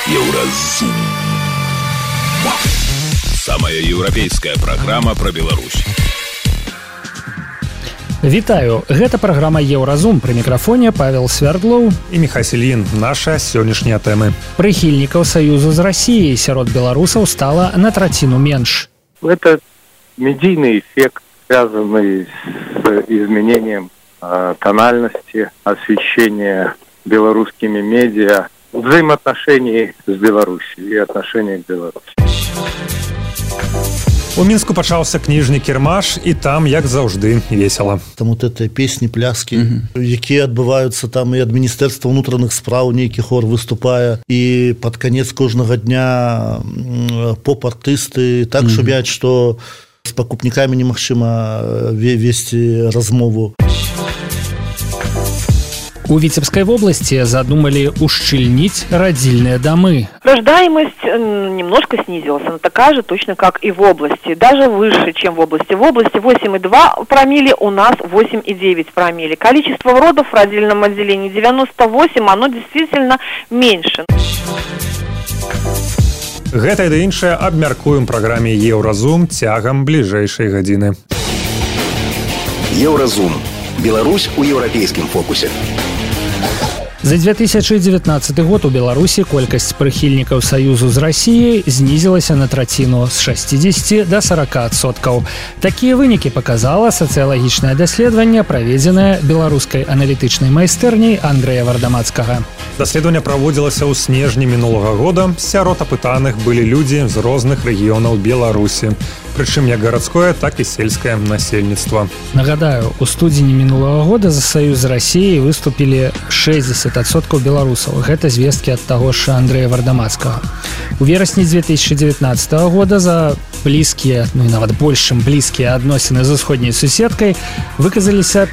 Еўразум. Самая еўрапейская праграма пра Беларусь. Вітаю, гэта праграма Еўразум. Пры мікрафоне Павел Свярдлоў і Міхась Ільін. Наша сённяшнія тэмы. Прыхільнікаў саюзу з Расіяй сярод беларусаў стала на траціну менш. Это медийный эффект, связанный с изменением тональности, освещения белорусскими медиа, взаимоотношений с Беларусью и отношений к Беларуси. У Мінску пачаўся кніжны кірмаш, і там, як заўжды, весела. Там вот это песні, пляскі, якія адбываюцца там, і ад Міністэрства ўнутраных спраў нейкі хор выступае, і пад канец кожнага дня поп-артысты так шумяць, што з пакупнікамі немагчыма весці размову. У Витебской области задумали ушчыльнить родильные домы. Рождаемость немножко снизилась, она такая же точно, как и в области, даже выше, чем в области. В области 8,2 промилле, у нас 8,9 промилле. Количество родов в родильном отделении 98, оно действительно меньше. Гэта і іншае абмяркуем праграме Еўразум цягам бліжэйшай гадзіны. Еўразум. Беларусь у еўрапейскім фокусе. За 2019 год у Беларусі колькасць прыхільнікаў саюзу з Расіяй знізілася на траціну з 60 до 40%. Такія вынікі паказала сацыялагічнае даследаванне, праведзенае беларускай аналітычнай майстэрняй Андрэя Вардамацкага. Даследаванне праводзілася ў снежні мінулага года. Сярод апытаных былі людзі з розных рэгіёнаў Беларусі. Прычым як гарадское, так і сельскае насельніцтва. Нагадаю, у студзені мінулага года за саюз з Расіяй выступілі 60% беларусаў. Гэта звесткі ад таго ж Андрэя Вардамацкага. У верасні 2019 года за блізкія, ну і нават больш, чым блізкія адносіны з усходняй суседкай выказаліся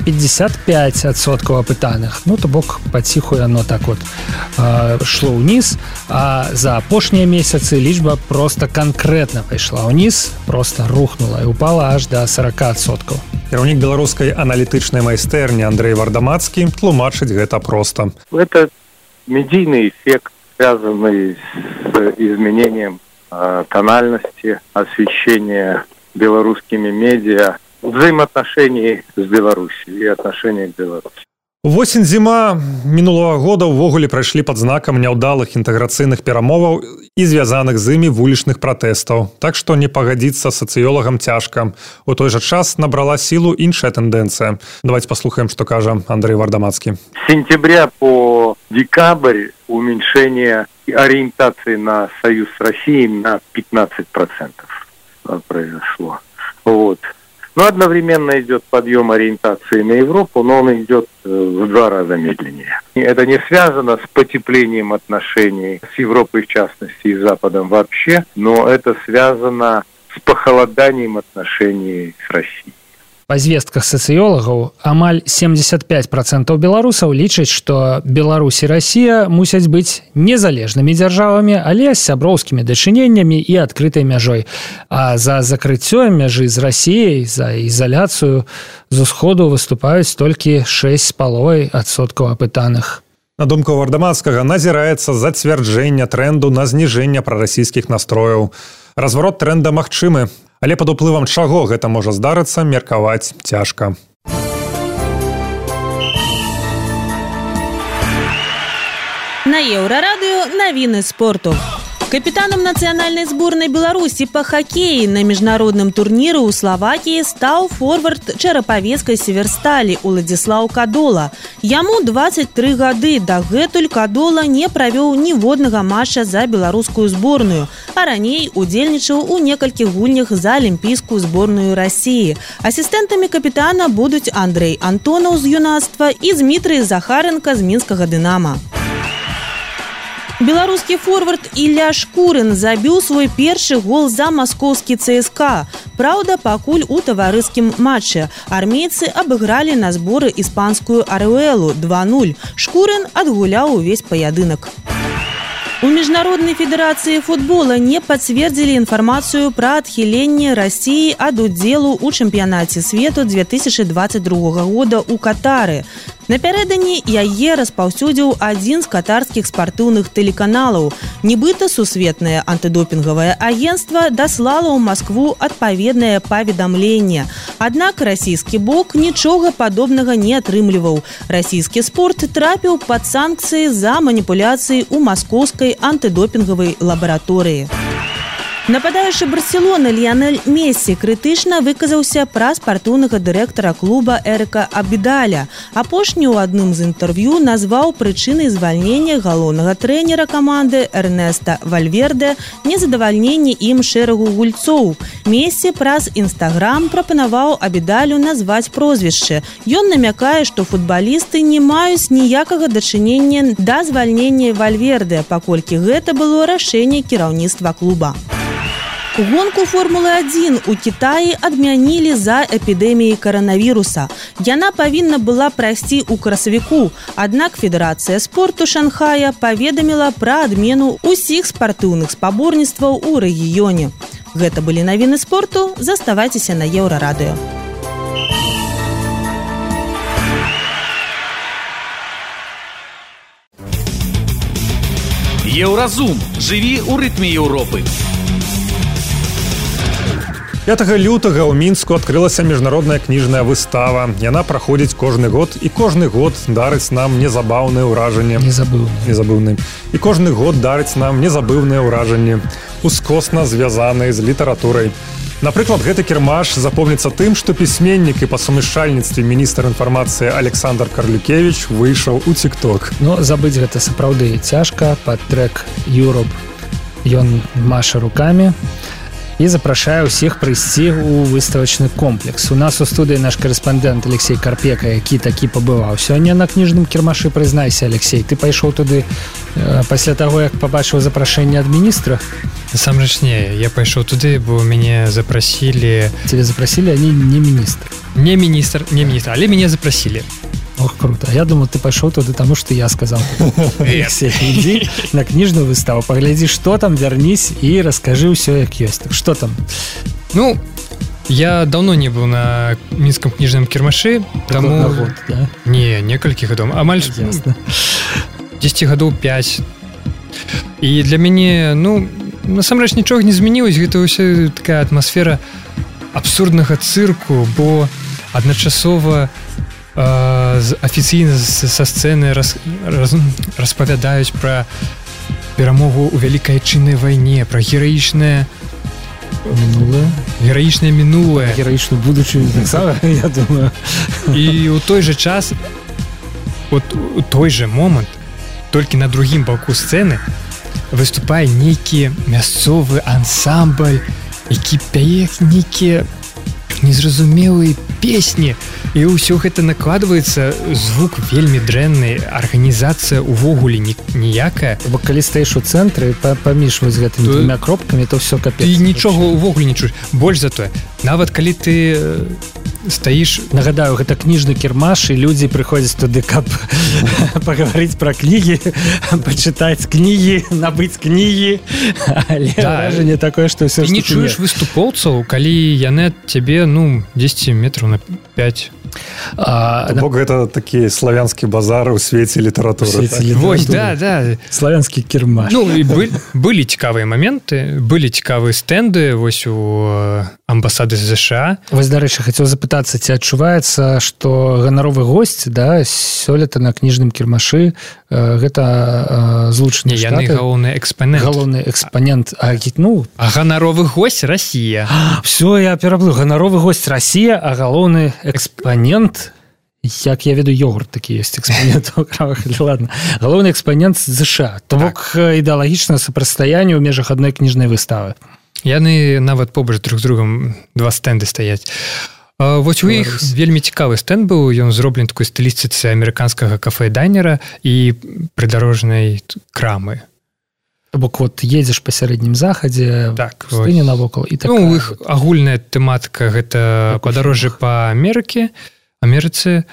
55% апытаных. Ну, то бок паціху яно так вот шло ўніз, а за апошнія месяцы лічба проста канкрэтна пайшла ўніз, проста рухнула і упала аж до 40%. Кіраўнік беларускай аналітычнай майстэрні Андрэй Вардамацкі тлумачыць гэта проста. Это медийный эффект, связанный с изменением тональности, освещения белорусскими медиа, взаимоотношений с Беларусью и отношений к Беларуси. Восень-зіма мінулага года ўвогуле прайшлі пад знакам няўдалых інтэграцыйных перамоваў і звязаных з імі вулічных пратэстаў. Так што не пагадзіцца сацыёлагам цяжка. У той жа час набрала сілу іншая тэндэнцыя. Давайте послухаем, што кажа Андрэй Вардамацкі. С сентября по декабрь уменьшение ориентации на союз с Россией на 15% произошло. Вот. Но одновременно идет подъем ориентации на Европу, но он идет в 2 раза медленнее. И это не связано с потеплением отношений с Европой в частности и с Западом вообще, но это связано с похолоданием отношений с Россией. Па звестках сацыёлагаў, амаль 75% беларусаў лічаць, што Беларусь і Расія мусяць быць незалежнымі дзяржавамі, але з сяброўскімі дачыненнямі і адкрытай мяжой. А за закрыццё мяжы з Расіяй, за ізаляцыю з усходу выступаюць толькі 6,5% апытаных. На думку Вардамацкага, назіраецца зацвярджэнне трэнду на зніжэнне прарасійскіх настрояў. Разварот трэнда магчымы, але пад уплывам чаго гэта можа здарыцца, меркаваць цяжка. На Еўрарадыё навіны спорту. Капітанам нацыянальнай зборнай Беларусі па хакеі на міжнародным турніры ў Славакіі стаў форвард чарапавецкай Северсталі Уладзіслаў Кадола. Яму 23 гады, дагэтуль Кадола не правёў ніводнага матча за беларускую зборную, а раней удзельнічаў у некалькіх гульнях за алімпійскую зборную Расіі. Асістэнтамі капітана будуць Андрэй Антонаў з юнацтва і Змітрый Захаренка з мінскага Дынама. Беларускі форвард Ілля Шкурын забіў свой першы гол за маскоўскі ЦСКА. Праўда, пакуль у таварыскім матчы. Армейцы абыгралі на зборы іспанскую Аруэлу 2-0. Шкурын адгуляў увесь паядынак. У Міжнароднай федэрацыі футбола не пацвердзілі інфармацыю пра адхіленне Расіі ад удзелу ў чэмпіянаце свету 2022 года ў Катары. Напярэдадні яе распаўсюдзіў адзін з катарскіх спартыўных тэлеканалаў. Нібыта сусветнае антыдопінгавае агенцтва даслала ў Маскву адпаведнае паведамленне. Аднак расійскі бок нічога падобнага не атрымліваў. Расійскі спорт трапіў пад санкцыі за маніпуляцыі ў маскоўскай антыдопінгавай лабараторыі. Нападаючы Барселоны Ліянель Мессі крытычна выказаўся пра спартыўнага дырэктара клуба Эрыка Абідаля. Апошні ў адным з інтэрв'ю назваў прычынай звальнення галоўнага трэнера каманды Эрнеста Вальверде незадавальненне ім шэрагу гульцоў. Мессі праз Інстаграм прапанаваў Абідалю назваць прозвішчы. Ён намякае, што футбалісты не маюць ніякага дачынення да звальнення Вальверде, паколькі гэта было рашэнне кіраўніцтва клуба. Гонку Формулы-1 у Кітаі адмянілі з-за эпідэміі каранавіруса. Яна павінна была прайсці ў красавіку, аднак Федэрацыя спорту Шанхая паведаміла пра адмену ўсіх спартыўных спаборніцтваў у рэгіёне. Гэта былі навіны спорту, заставайцеся на Еўрарадыё. Еўразум. Жыві ў рытме Еўропы. 5 лютага ў Мінску адкрылася міжнародная кніжная выстава. Яна праходзіць кожны год і кожны год дарыць нам незабаўныя ўражанні. Незабыўны. І кожны год дарыць нам незабыўныя ўражанні, ускосна звязаныя з літаратурай. Напрыклад, гэты кірмаш запомніцца тым, што пісьменнік і па сумяшчальніцтве міністр інфармацыі Александр Карлюкевіч выйшаў у TikTok. Ну, забыць гэта сапраўды цяжка. Пад трэк «Europe» ён маша рукамі і запрашае ўсіх прыйсці ў выставачны комплекс. У нас у студыі наш карэспандэнт Алексей Карпека, які такі пабываў сёння на кніжным кірмашы. Прызнайся, Алексей, ты пайшоў туды пасля таго, як пабачыў запрашэнне ад міністра? Насамрэч не, я пайшоў туды, бо мяне запрасілі. Тебе запрасілі, а не міністр? Не міністр, але мяне запрасілі. Ох, круто. Я думал, ты пайшоў туды, таму што я сказал. Алексей, ідзі на кніжную выставу, паглядзі, што там, вярнись і раскажы ўсё, як ёсць. Так што там? Ну, я даўно не быў на мінскім кніжным кірмашы, таму... год, да? Не, некалькі гадоў. Амаль 10 гадоў 5. І для мяне, ну, насамрэч нічога не змянілось. Гэта ўся такая атмасфера абсурднага цырку, бо адначасова афіцыйна са сцэны распавядаюць пра перамогу ў вялікай айчыннай вайне, пра гераічнае мінулае, гераічную будучыню, я думаю. І ў той жа час, от у той жа момант, толькі на другім баку сцэны выступае нейкі мясцовы ансамбль, які пяе нейкія незразумелыя песні, і ўсё гэта накладваецца, звук вельмі дрэнны, арганізацыя увогуле ніякая. Бо калі стаіш у цэнтры, паміж вось гэтымі двумя кропкамі, то ўсё капец. Ты нічога увогуле не чуеш. Больш за тое, нават калі ты стаіш... Нагадаю, гэта кніжны кірмаш, і людзі прыходзяць туды, каб пагаварыць пра кнігі, пачытаць кнігі, набыць кнігі, але ўражанне такое, што ўсё ж... Ты не чуеш выступоўцаў, калі яны ад цябе, 10 метраў на 5. Бог, гэта такі славянскі базар у свеце літаратуры. Вось, да. Славянскі кірмаш. Ну, былі цікавыя моменты, былі цікавыя стэнды вось у амбасады США. Вось, дарэчы, хацеў запытацца, ці адчуваецца, што ганаровы госць, да, сёлета на кніжным кірмашы, гэта злучаныя штаты. Яны галоўны экспанент. Галоўны экспанент. А ганаровы госць Расія. Всё, я пераплыў. Ганаровы госць Расія, а галоўны экспанент, як я веду, йогурт такі ёсць экспанент у крамах. Ладно. Галоўны экспанент з США. То бок ідэалагічнае супрацьстаянне ў межах адной кніжнай выставы. Яны нават побач друг з другом два стэнды стаяць. Вось у іх вельмі цікавы стэнд быў, ён зроблены такой стылістыцы амерыканскага кафе-дайнера і прыдарожнай крамы. Бок вот едзеш па сярэднім захадзе, пустыня навокал і такая. Ну, у іх агульная тэматыка гэта падарожжы па Амерыцы.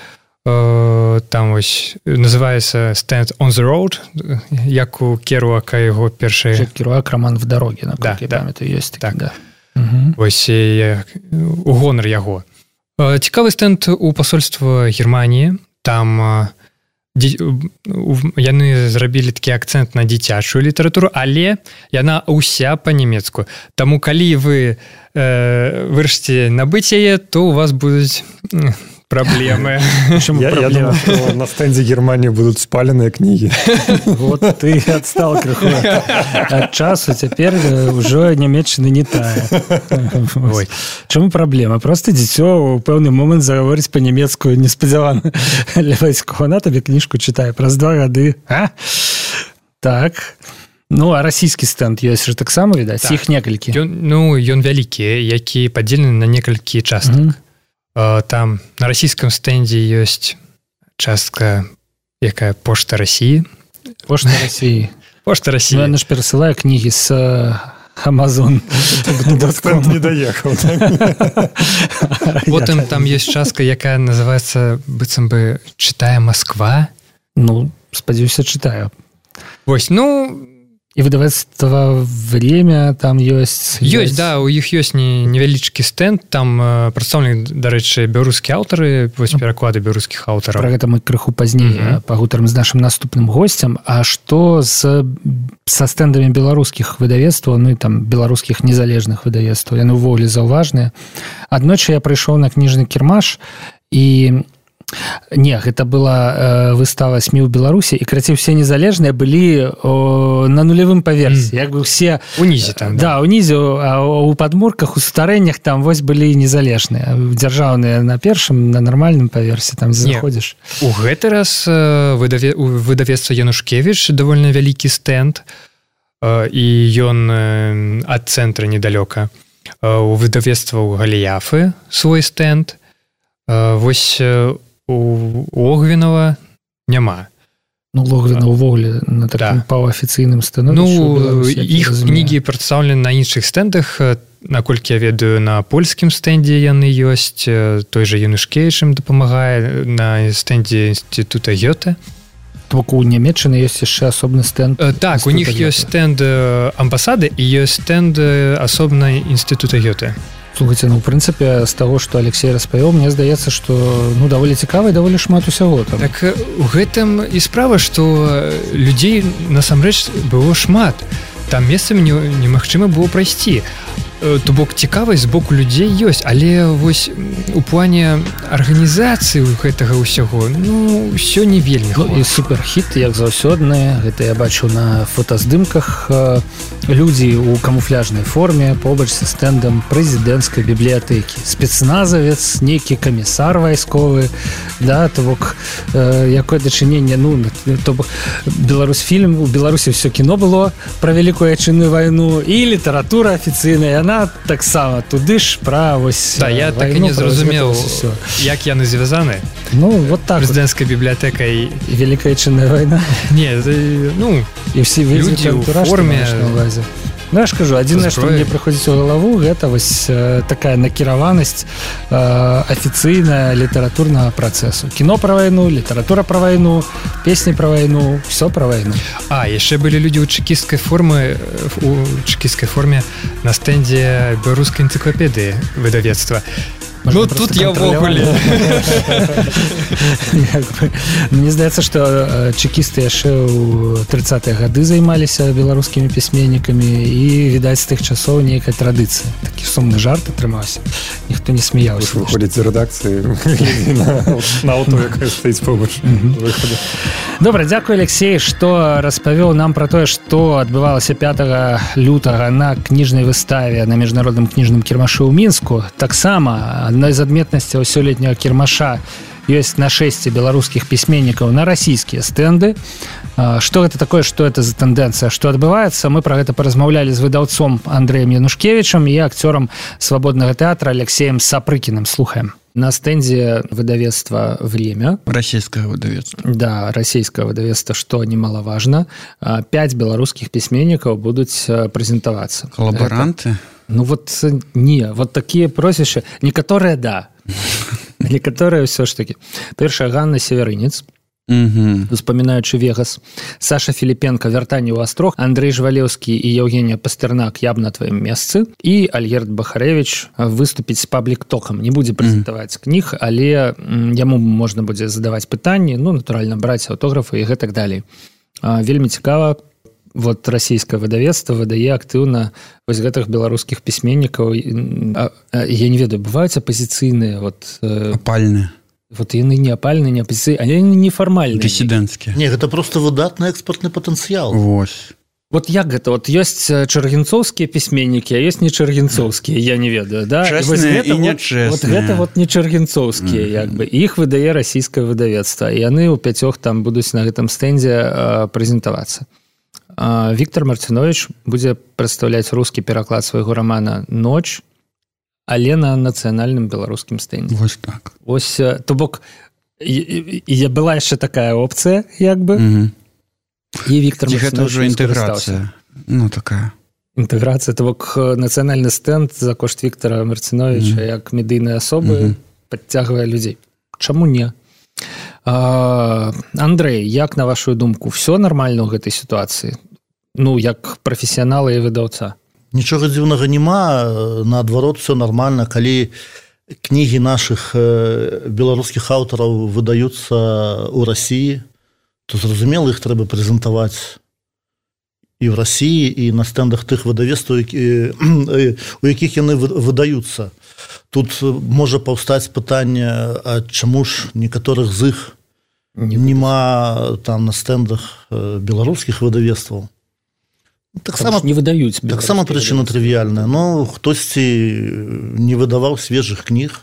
Там вось называецца Stand on the Road, як у Керуака яго першай... Керуак роман в дароге, наколькі я памятаю, ёсць такі, да. Вось у гонар яго. Цікавы стэнд у пасольства Германіі. Там яны зрабілі такі акцэнт на дзіцячую літаратуру, але яна ўся па-нямецку. Таму калі вы вырашыце набыць яе, то у вас будуць проблемы. Я думаю, что на стенде Германии будут спаленные книги. Вот ты отстал крыху от часу, теперь уже нямецчына не тая. Чому проблема? Просто дзіцё у пэўны момент заговорить по-нямецку неспадзявана для бацькоў. Она табе книжку читае праз 2 гады. Так. Ну, а расійскі стенд ёсць же таксама, відаць? Іх некалькі. Ён вялікі, які падзелены на некалькі частак. Там на расійскім стендзе ёсць частка, якая Пошта России. Пошта России. Пошта России. Ну, яна ж перасылае кнігі з Amazon. Стенд не доехал. Потым там ёсць частка, якая называецца быццам бы «Читая Москва». Ну, спадзяюся, читаю. Вось, и выдавецтва «Время» там ёсць. Ёсць, да, у іх ёсць невялічкі стэнд, там прадстаўлены, дарэчы, беларускія аўтары, вось пераклады беларускіх аўтараў. Пра гэта мы крыху пазней пагутарым з нашым наступным госцем. А што са стэндамі беларускіх выдавецтваў, ну і там беларускіх незалежных выдавецтваў? Яны ўвогуле заўважныя. Аднойчы я прыйшоў на кніжны кірмаш, і не, гэта была выстава СМІ ў Беларусі, і карацей все незалежныя былі на нулявым паверсе, як бы все унізе там, да, унізе, а у падмурках, у сутарэннях там вось былі незалежныя, дзяржаўныя на першым, на нармальным паверсе, там заходзіш. У гэты раз выдавецтва Янушкевіч давольна вялікі стэнд, і ён ад цэнтра недалёка. У выдавецтва ў Галіяфы свой стэнд. Вось у Логвінова няма. Ну, Логвіна ўвогуле на такім паўафіцыйным становішчы. Іх кнігі прадстаўлены на іншых стэндах. Наколькі я ведаю, на польскім стэндзе яны ёсць. Той жа Янушкевіч ім дапамагае на стэндзе інстытута Гёте. Только у Нямецчыны ёсць яшчэ асобны стэнд. Так, у них ёсць стэнд амбасады і ёсць стэнд асобнай інстытута Гёте. Слухайте, ну, в прынцыпе, з таго, што Алексей распавёў, мне здаецца, што ну, даволі цікава і даволі шмат усяго там. Так у гэтым і справа, што людзей насамрэч было шмат. Там месцамі немагчыма было прайсці. То бок цікавасць з боку людзей ёсць, але вось у плане арганізацыі гэтага ўсяго, ну, ўсё не вельмі. Ну, і суперхіт, як заўсёдны, гэта я бачу на фотаздымках, людзі ў камуфляжнай форме побач са стэндам прэзідэнцкай бібліятэкі. Спецназавец, нейкі камісар вайсковы, да, то бок якое дачыненне, ну, то бок Беларусьфільм, у Беларусі ўсё кіно было пра Вялікую Айчынную вайну і літаратура афіцыйная, яна таксама туды ж пра вось да, я так і не зразумеў, як яны звязаны. Ну, вот так. Прэзідэнцкай бібліятэкай і Вялікая Айчынная вайна. Не, ну, і ўсе людзі ў форме. Ну, я ж кажу, адзінае, што мне прыходзіць у галаву, гэта вось такая накіраванасць афіцыйная літаратурнага працэсу. Кіно пра вайну, літаратура пра вайну, песні пра вайну, ўсё пра вайну. А, яшчэ былі людзі ў чэкісцкай форме на стэндзе беларускай энцыклапедыі выдавецтва. Ну, тут я ўвогуле. Мне здаецца, што чэкісты яшчэ ў 30-е гады займаліся беларускімі пісьменнікамі і, відаць, з тых часоў нейкая традыцыя. Такі сумны жарт атрымаўся. Ніхто не смяяўся. Выходзіць з рэдакцыі на аўто, якая стаіць побач выхаду. Добра, дзякуй, Алексей, што распавёў нам пра тое, што адбывалася 5 лютага на кніжнай выставе на міжнародным кніжным кірмашы ў Мінску. Таксама адной з адметнасцяў сёлетняга кірмаша ёсць нашэсце беларускіх пісьменнікаў на расійскія стэнды. Што гэта такое, што это за тэндэнцыя, што адбываецца? Мы пра гэта паразмаўлялі з выдаўцом Андрэем Янушкевічам і акцёрам свабоднага тэатра Алексеем Сапрыкіным. Слухаем. На стенде выдавецтва «Время». Российское выдавецтво. Да, российское выдавецтво, что немаловажно. 5 белорусских письменников будут презентоваться. Коллаборанты? Это, ну вот не, вот такие прозвища. Некоторые да. Некоторые все ж таки. Першая Ганна Северынец. успамінаючы Вегас. Саша Філіпенка вяртанне ў Астрог, Андрэй Жвалеўскі і Евгенія Пастэрнак я б на тваім месцы, і Альгерд Бахарэвіч выступіць з паблік-токам. Не будзе прэзентаваць кніг, але яму можна будзе задаваць пытанні, натуральна, браць аўтографы і гэтак далей. Вельмі цікава, расійскае выдавецтва выдае актыўна вось гэтых беларускіх пісьменнікаў. Я не ведаю, бываюць апазіцыйныя апальныя. Яны не апальныя, не апазіцыйныя, але яны нефармальныя. Дысідэнцкія. Не, гэта просто выдатны экспартны патэнцыял. Вось. Як гэта? Ёсць чаргінцоўскія пісьменнікі, а ёсць не чаргінцоўскія, я не ведаю, да? Чэсныя і нячэсныя. Гэта не чаргінцоўскія, іх выдае расійскае выдавецтва, і яны ў 5 там будуць на гэтым стэндзе прэзентавацца. Віктор Марціновіч будзе прадстаўляць рускі пераклад свайго рамана «Ноч», але на нацыянальным беларускім стэндзе. Вось так. То бок, была яшчэ такая опцыя, і Віктор Марціновіч гэта ўжо інтэграцыя. Такая. Інтэграцыя, то бок нацыянальны стэнд за кошт Віктора Марціновіча як медыйнай асобы падцягвае людзей. Чаму не? Андрэй, як на вашу думку, все нармальна ў гэтай сітуацыі? Як прафесіянала і выдаўца? Нічога дзіўнага няма, наадварот, все нормально. Калі кнігі нашых беларускіх аўтараў выдаюцца ў Расіі, то зразумела, іх трэба прэзентаваць і ў Расіі, і на стэндах тых выдавецтваў, у якіх яны выдаюцца. Тут можа паўстаць пытанне, а чаму ж некаторых з іх нема там на стэндах беларускіх выдавецтваў? Таксама не выдаюць. Таксама прычына трывіяльная. Хтосьці не выдаваў свежых кніг.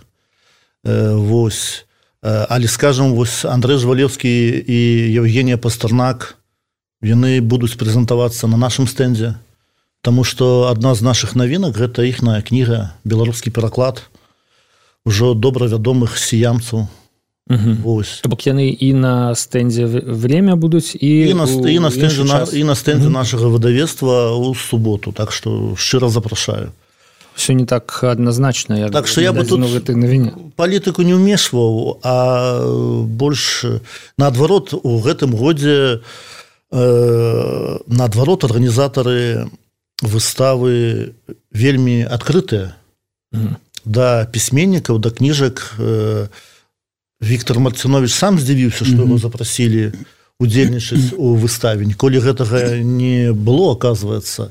Але, скажем, Андрэй Жвалеўскі і Евгенія Пастэрнак, яны будуць прэзентавацца на нашым стэндзе, таму што адна з нашых навінак – гэта іхная кніга, беларускі пераклад ужо добра вядомых сіямцаў. То бок яны і на стэндзе «Время» будуць, і на стэндзе нашага выдавецтва ў суботу, так што шчыра запрашаю. Все не так адназначна, так што я бы тут палітыку не ўмешваў, а больш наадварот у гэтым годзе наадварот арганізатары выставы вельмі адкрытыя да пісьменнікаў, да кніжак. Віктор Марціновіч сам здзівіўся, што яго запрасілі удзельнічаць у выставе. Ніколі гэтага не было, оказывается.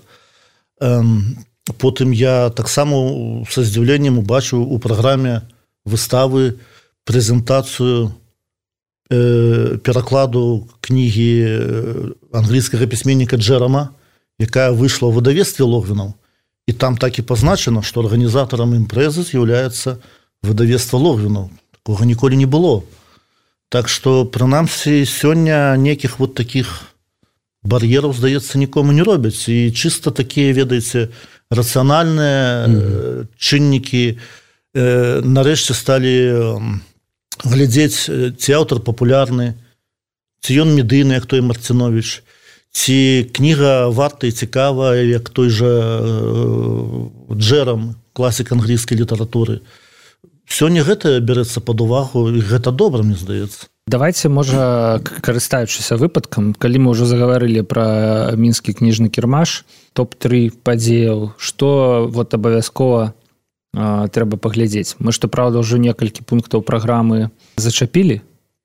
Потым я таксама са здзіўленнем убачыў у праграме выставы прэзентацыю перакладу кнігі англійскага пісьменніка Джэрама, якая выйшла ў выдавецтве Логвінаў. І там так і пазначана, што арганізатарам імпрэзы з'яўляецца выдавецтва Логвінаў. Такога ніколі не было. Так што, прынамсі, сёння некіх такіх бар'ераў, здаецца, нікому не робяць. І чыста такія, ведаеце, рацыянальныя чыннікі нарэшце сталі глядзець, ці аўтар папулярны, ці ён медыйны, як той Марціновіч, ці кніга варта і цікава, як той жа Джэрам, класік англійскай літаратуры. Сёння гэта бярэцца пад увагу, і гэта добра, мне здаецца. Давайте, можа, карыстаючыся выпадкам, калі мы ўжо загаварылі пра мінскі кніжны кірмаш, топ-3 падзеяў, што абавязкова трэба паглядзець? Мы, што праўда, ўжо некалькі пунктаў праграмы зачапілі.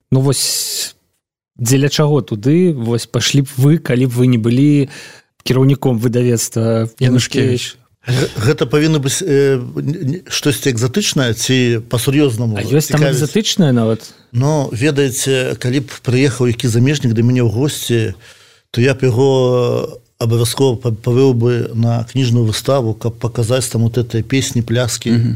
Дзеля чаго туды пашлі б вы, калі б вы не былі кіраўніком выдавецтва Янушкевіч? Гэта павінна быць штосьці экзатычнае ці па-сур'ёзнаму? А ёсць там экзатычнае нават? Ведаеце, калі б прыехаў які замежнік да мяне ў госці, то я б яго абавязкова павёў бы на кніжную выставу, каб паказаць там гэтыя песні, пляскі,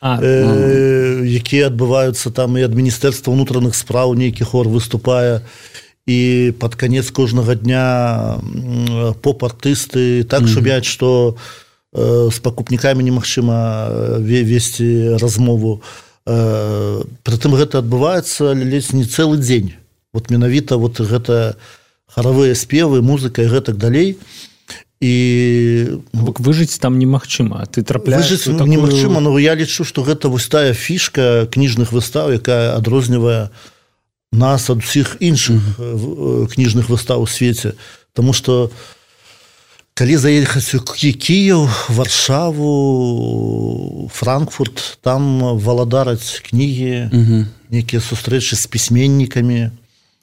якія адбываюцца там, і ад Міністэрства ўнутраных спраў нейкі хор выступае, і пад канец кожнага дня поп-артысты так шумяць, што з пакупнікамі немагчыма весці размову. Прытым гэта адбываецца ледзь не цэлы дзень. Менавіта гэта харавыя спевы, музыка і гэтак далей. І выжыць там немагчыма. Ты трапляеш у такую... Немагчыма, но я лічу, што гэта тая фішка кніжных выстаў, якая адрознівае нас ад усіх іншых кніжных выстаў у свеце, тому што калі заехаць у Кіеў, Варшаву, Франкфурт, там валадараць кнігі, некія сустрэчы з пісьменнікамі,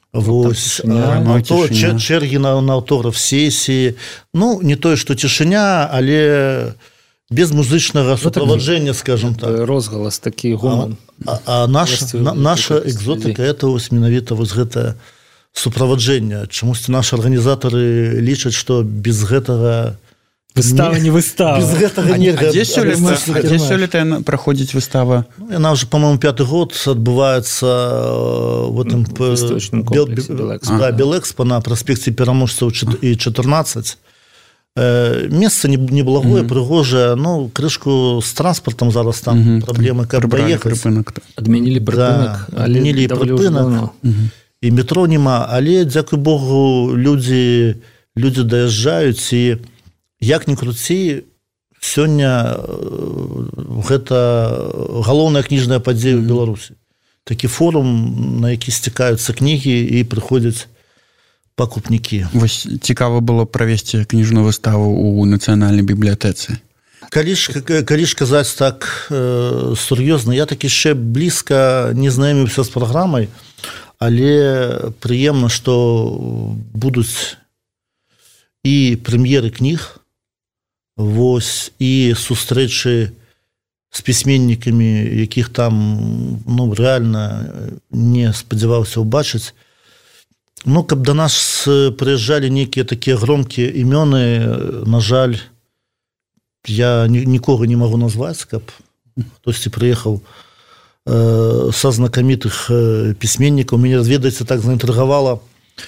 чэргі на аўтограф сесіі, ну не тое што цішыня, але без музычнага суправаджэння, скажем так, розгалас такі гоман. А наша экзотыка это вось менавіта вось гэта суправаджэння. Чамусьці нашы арганізатары лічаць, што без гэтага выстава не выстава. Без гэтага нельга. Дзе сёлета праходзіць выстава? Яна ўжо, па-моему, 5-й год адбываецца в этом Белэкспа на праспекце Пераможцаў і 14. Месца неблагое, прыгожае, ну, крышку з транспартам зараз там праблемы, каб праехаць. Адмянілі прыпынак, адмянілі прыпынак, і метро няма, але, дзякуй Богу, людзі даязджаюць, і як ні круці, сёння гэта галоўная кніжная падзея ў Беларусі. Такі форум, на які сцікаюцца кнігі і прыходзяць пакупнікі. Вось цікава было правесці кніжную выставу ў нацыянальнай бібліятэцы. Калі ж казаць так сур'ёзна, я так яшчэ блізка не знаёміўся з праграмай, але прыемна, што будуць і прэм'еры кніг, вось, і сустрэчы з пісьменнікамі, якіх там, ну, рэальна не спадзяваўся ўбачыць. Ну, каб да нас прыязджалі нейкія такія громкія імёны, на жаль, я нікога не магу назваць, каб хтосьці прыехаў са знакамітых пісьменнікаў. Мяне, ведаеце, так заінтрыгавала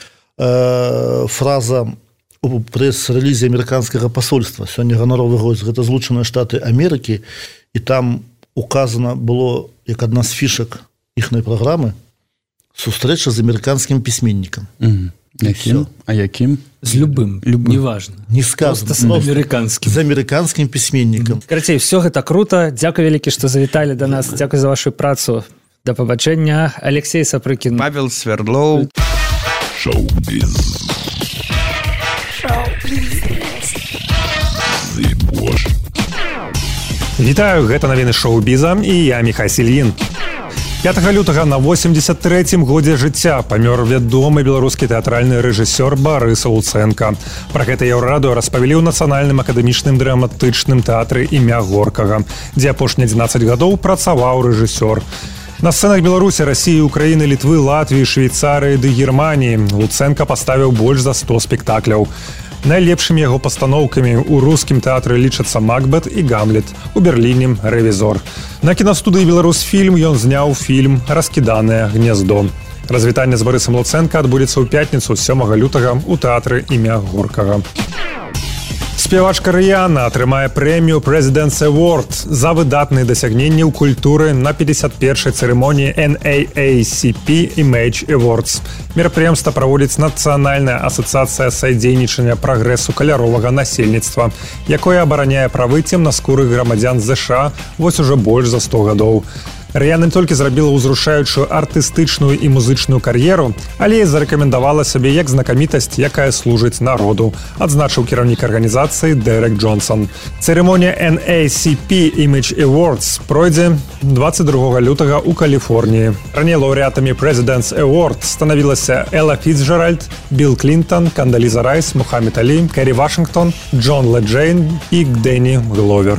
фраза у прэс-рэлізе амерыканскага пасольства. Сёння ганаровы гость, гэта Злучаныя Штаты Амерыкі, і там указана было, як адна з фішак іхнай праграмы, сустрэча з амерыканскім пісьменнікам. Якім? А якім? З любым, неважна. Не сказано. З амерыканскім пісьменнікам. Карацей, все гэта круто. Дзякуй вялікі, што завіталі да нас. Дзякуй за вашу працу. Да пабачэння. Алексей Сапрыкін. Павел Свердлоў. Шоу-біз. Вітаю, гэта навіны шоу-біза, і я Міхай Сільін. 5 лютага на 83-м годзе жыцця памёр вядомы беларускі тэатральны рэжысёр Барыс Луцэнка. Пра гэта Еўрарадыё распавялі ў нацыянальным акадэмічным драматычным тэатры імя Горкага, дзе апошнія 11 гадоў працаваў рэжысёр. На сцэнах Беларусі, Расіі, Украіны, Літвы, Латвіі, Швейцарыі ды Германіі Луцэнка паставіў больш за 100 спектакляў. Найлепшымі яго пастаноўкамі ў рускім тэатры лічацца «Макбет» і «Гамлет», у Берліне «Рэвізор». На кінастудыі «Беларусфільм» ён зняў фільм «Раскіданае гняздо». Развітанне з Барысам Луцэнка адбудзецца ў пятніцу 7 лютага ў тэатры імя Горкага. Спявачка Рыяна атрымае прэмію President's Award за выдатныя дасягненні ў культуры на 51-й цырымоніі NAACP Image Awards. Мерапрыемства праводзіць Нацыянальная асацыяцыя садзейнічання прагрэсу каляровага насельніцтва, якое абараняе правы цемнаскурых грамадзян ЗША вось ужо больш за 100 гадоў. Рыяна не толькі зрабіла ўзрушаючую артыстычную і музычную кар'еру, але і зарэкамендавала сябе як знакамітасць, якая служыць народу, адзначыў кіраўнік арганізацыі Дэрек Джонсон. Цырымонія NAACP Image Awards пройдзе 22 лютага ў Каліфорніі. Раней лаўрэатамі President's Award станавілася Элла Фіцджеральд, Білл Клінтон, Кандаліза Райс, Мухаммед Алі, Кэрі Вашынгтон, Джон Леджейн і Дэнні Гловер.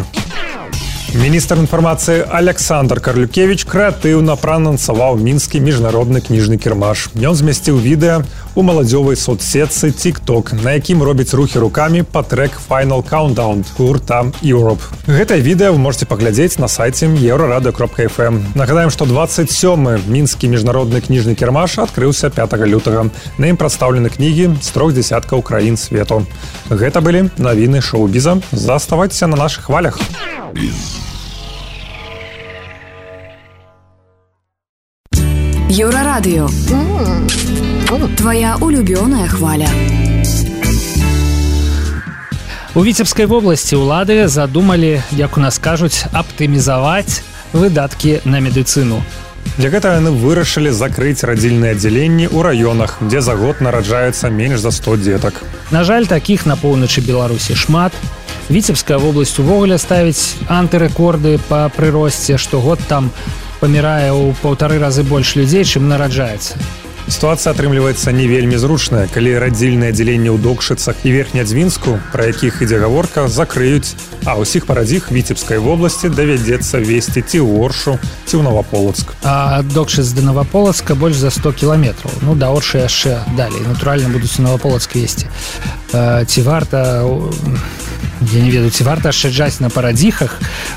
Міністр інфармацыі Александр Карлюкевіч крэатыўна праанансаваў мінскі міжнародны кніжны кірмаш. Ён змясціў відэа у маладзёвай соцсетцы TikTok, на якім робіць рухі рукамі па трэк Final Countdown гурта Europe. Гэтае відэа вы можете паглядзець на сайце euroradio.fm. Нагадаем, што 27-й мінскі міжнародны кніжны кірмаш адкрыўся 5 лютага. На ім прадстаўлены кнігі з 3 дзясяткаў краін свету. Гэта былі навіны шоу-біза. Заставайцеся на нашых хвалях. Еўрарадыё. Твоя улюбёная хваля. У Віцебскай вобласці ўлады задумалі, як у нас кажуць, аптымізаваць выдаткі на медыцыну. Для гэтага яны вырашылі закрыць радзільныя аддзяленні ў раёнах, дзе за год нараджаецца менш за 100 дзетак. На жаль, такіх на поўначы Беларусі шмат. Віцебская вобласць увогуле ставіць антырэкорды па прыросце, штогод там памірае ў 1,5 разы больш людзей, чым нараджаецца. Сітуацыя атрымліваецца не вельмі зручная, калі радзільныя аддзяленні ў Докшыцах і Верхнядзвінску, пра якіх ідзе гаворка, закрыюць, а ўсіх парадзіх Віцебскай вобласці давядзецца весці ці ў Оршу, ці ў Новаполацк. А ад Докшыц да Новаполацка больш за 100 кіламетраў. Ну, да Оршы яшчэ далей. Натуральна, будуць у Новаполацк весці. Ці варта... Я не ведаю, ці варта ашчаджаць на парадзіхах.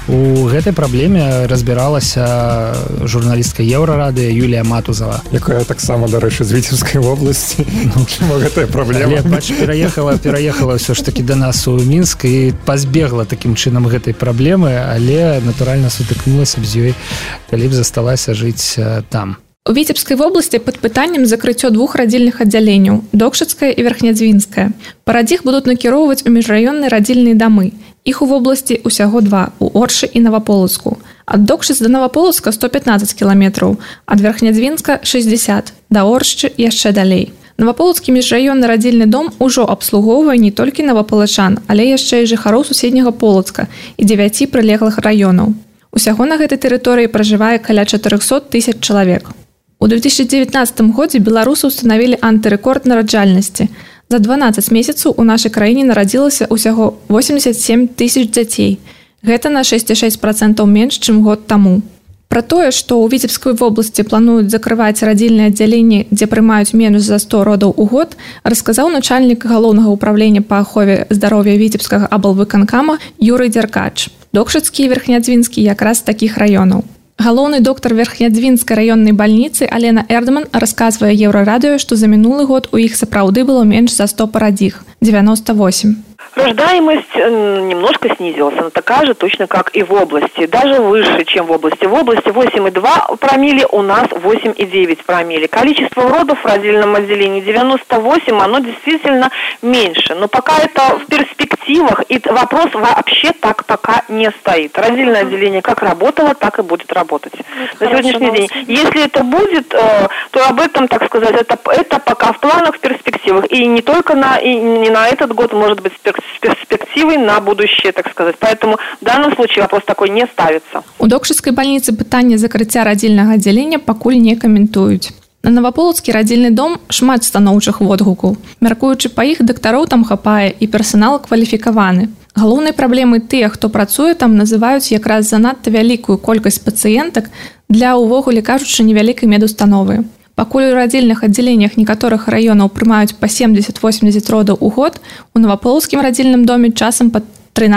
У гэтай праблеме разбіралася журналістка Еўрарадыё Юлія Матузава. Якая таксама, дарэчы, з Віцебскай вобласці. Чаму гэтая праблема? Але, бач, пераехала ўсё ж такі да нас у Мінск і пазбегла такім чынам гэтай праблемы, але, натуральна, сутыкнулася б з ёй, калі б засталася жыць там. У Віцебскай вобласці пад пытаннем закрыццё 2 радзільных аддзяленняў – Докшыцкае і Верхнядзвінскае. Парадзіх будуць накіроўваць у міжраённыя радзільныя дамы. Іх у вобласці ўсяго 2 – у Оршы і Новаполацку. Ад Докшыц да Новаполацка 115 кіламетраў, ад Верхнядзвінска – 60, да Оршчы яшчэ далей. Новаполацкі міжраённы радзільны дом ужо абслугоўвае не толькі новаполачан, але яшчэ і жыхароў суседняга Полацка і 9 прылеглых раёнаў. Усяго на гэтай тэрыторыі пражывае каля 400 000 чалавек. У 2019 годзе беларусы ўстанавілі антырэкорд нараджальнасці. За 12 месяцаў у нашай краіне нарадзілася ўсяго 87 000 дзяцей. Гэта на 6,6% менш, чым год таму. Пра тое, што ў Віцебскай вобласці плануюць закрываць радзільныя аддзяленні, дзе прымаюць менш за 100 родаў у год, расказаў начальнік галоўнага ўправлення па ахове здароўя Віцебскага аблвыканкама Юрый Дзяркач. Докшыцкі і Верхнядзвінскі якраз з такіх раёнаў. Галоўны доктар Верхнядзвінскай раённай бальніцы Алена Эрдман расказвае Еўрарадыё, што за мінулы год у іх сапраўды было менш за 100 парадзіх – 98. Рождаемость немножко снизилась, она такая же точно, как и в области, даже выше, чем в области. В области 8,2 промилле, у нас 8,9 промилле. Количество родов в родильном отделении 98, оно действительно меньше. Но пока это в перспективах, и вопрос вообще так пока не стоит. Родильное отделение как работало, так и будет работать на сегодняшний день. Если это будет, то об этом, так сказать, это пока в планах, в перспективах. И не только не на этот год, может быть, с перспективой на будущее, так сказать. Поэтому в данном случае вопрос такой не ставится. У Докшыцкай бальніцы пытанне закрыцця радзільнага аддзялення пакуль не каментуюць. На Новаполацкі радзільны дом шмат станоўчых водгукаў. Мяркуючы па іх, дактароў там хапае і персанал кваліфікаваны. Галоўнай праблемай тыя, хто працуе там, называюць якраз занадта вялікую колькасць пацыентак для, увогуле кажучы, невялікай медустановы. Пакуль у радзільных аддзяленнях некаторых раёнаў прымаюць па 70-80 родаў у год, у Новаполацкім радзільным доме часам па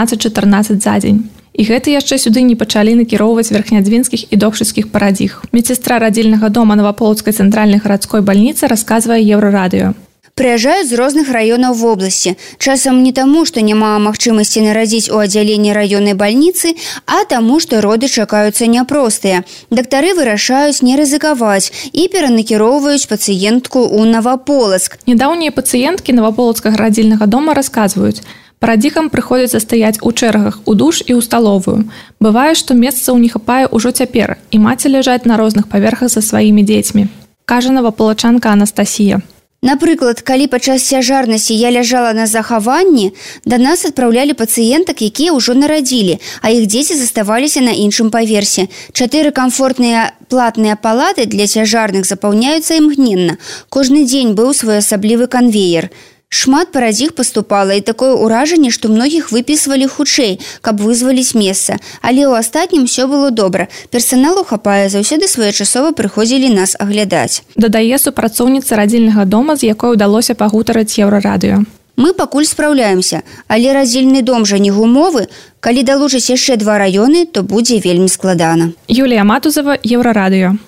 13-14 за дзень. І гэта яшчэ сюды не пачалі накіроўваць верхнядзвінскіх і докшыцкіх парадзіх. Медсестра радзільнага дома Новаполацкай цэнтральнай гарадской бальніцы расказвае Еўрарадыё. Прыязджаюць з розных раёнаў вобласці. Часам не таму, што няма магчымасці нарадзіць у аддзяленні раённай бальніцы, а таму, што роды чакаюцца няпростыя. Дактары вырашаюць не рызыкаваць і перанакіроўваюць пацыентку ў Новаполацк. Нядаўнія пацыенткі Новаполацкага радзільнага дома расказваюць. Парадзіхам прыходзіцца стаяць у чэргах у душ і ў сталовую. Бывае, што месцаў не хапае ўжо цяпер, і маці ляжаць на розных паверхах са сваімі дзецьмі. Кажа новаполачанка Анастасія. Напрыклад, калі падчас цяжарнасці я ляжала на захаванні, да нас адпраўлялі пацыентак, якія ўжо нарадзілі, а іх дзеці заставаліся на іншым паверсе. 4 камфортныя платныя палаты для цяжарных запаўняюцца імгненна. Кожны дзень быў своеасаблівы канвеер. Шмат парадзіх паступала, і такое ўражанне, што многіх выпісвалі хутчэй, каб вызваліць месца. Але ў астатнім усё было добра. Персаналу хапае, заўсёды своечасова прыходзілі нас аглядаць. Дадае супрацоўніца радзільнага дома, з якой удалося пагутарыць Еўрарадыё. Мы пакуль спраўляемся, але радзільны дом жа не гумовы. Калі далучаць яшчэ 2 раёны, то будзе вельмі складана. Юлія Матузава, Еўрарадыё.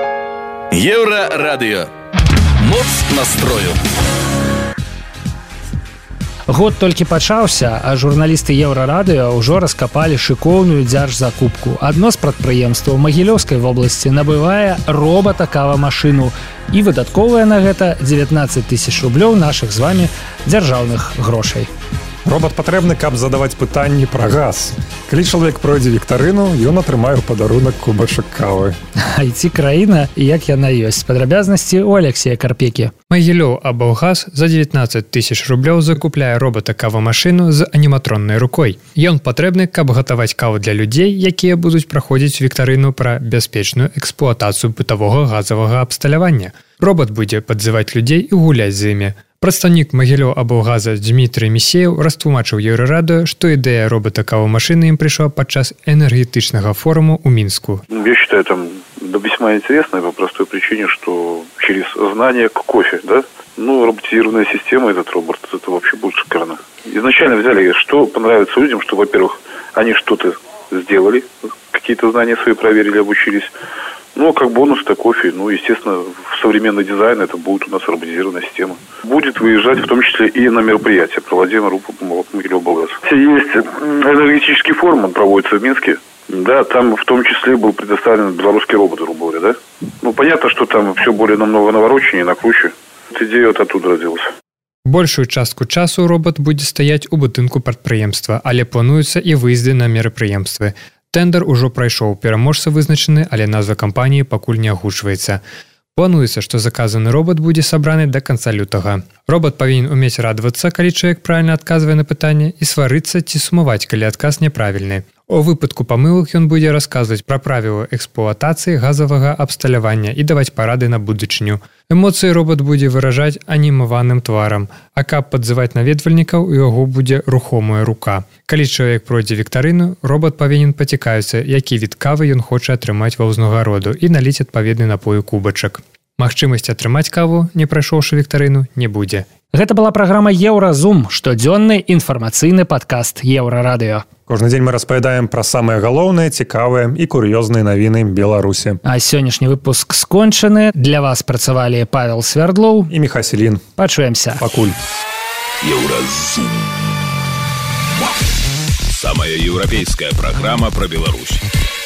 Еўрарадыё. Моц настрою. Год толькі пачаўся, а журналісты Еўрарадыё ўжо раскапалі шыкоўную дзяржзакупку. Адно з прадпрыемстваў Магілёўскай вобласці набывае робата-кава-машыну і выдатковае на гэта 19 000 рублёў нашых з вамі дзяржаўных грошай. Робот патрэбны, каб задаваць пытанні пра газ. Калі чалавек пройдзе віктарыну, ён атрымае ў падарунак кубачак кавы. IT-краіна, як яна ёсць. Падрабязнасці у Алексея Карпекі. Магілёў Абаўгаз за 19 000 рублёў закупляе робата-кавамашыну з аніматроннай рукой. Ён патрэбны, каб гатаваць каву для людзей, якія будуць праходзіць віктарыну пра бяспечную эксплуатацыю бытавога газавага абсталявання. Робот будзе падзываць людзей і гуляць з імі. Прадстаўнік Магілёў Абаўгаза Дмітрый Місеев растлумачыў Еўрарадыё, што ідэя робата-кавамашыны ім прыйшла падчас энергетычнага форуму ў Мінску. Я считаю, там весьма интересная по простой причине, что через знание к кофе, да, роботизированная система, этот робот, это вообще будет шикарно. Изначально взяли, что понравится людям, что, во-первых, они что-то сделали, какие-то знания свои проверили, обучились. Как бонус это кофе. Естественно, в современный дизайн это будет у нас роботизированная система. Будет выезжать в том числе и на мероприятия, проводимые Могилёв Абаўгаз. Есть энергетический форум, он проводится в Минске. Да, там в том числе был предоставлен белорусский робот, грубо говоря, да? Понятно, что там все более намного навороченнее, накруче. Эта идея оттуда родилась. Большую частку часу робот будзе стаяць у будынку прадпрыемства, але плануюцца і выезды на мерапрыемствы. Тэндэр ужо прайшоў, пераможца вызначаны, але назва кампаніі пакуль не агучваецца. Плануецца, што заказаны робот будзе сабраны да канца лютага. Робот павінен умець радавацца, калі чалавек правільна адказвае на пытанне, і сварыцца ці сумаваць, калі адказ няправільны. У выпадку памылак ён будзе расказваць пра правілы эксплуатацыі газавага абсталявання і даваць парады на будучыню. Эмоцыі робот будзе выражаць анімаваным тварам, а каб падзываць наведвальнікаў, у яго будзе рухомая рука. Калі чалавек пройдзе віктарыну, робот павінен пацікавіцца, які від кавы ён хоча атрымаць ва ўзнагароду і наліць адпаведны напой у кубачак. Магчымасць атрымаць каву, не прайшоўшы віктарыну, не будзе. Гэта была праграма Еўразум, штодзённы інфармацыйны падкаст Еўрарадыё. Кожны дзень мы распавядаем пра самыя галоўныя, цікавыя і кур'ёзныя навіны Беларусі. А сённяшні выпуск скончаны. Для вас працавалі Павел Свярдлоў і Міха Селін. Пачуемся. Пакуль. Еўразум. Самая еўрапейская праграма пра Беларусь.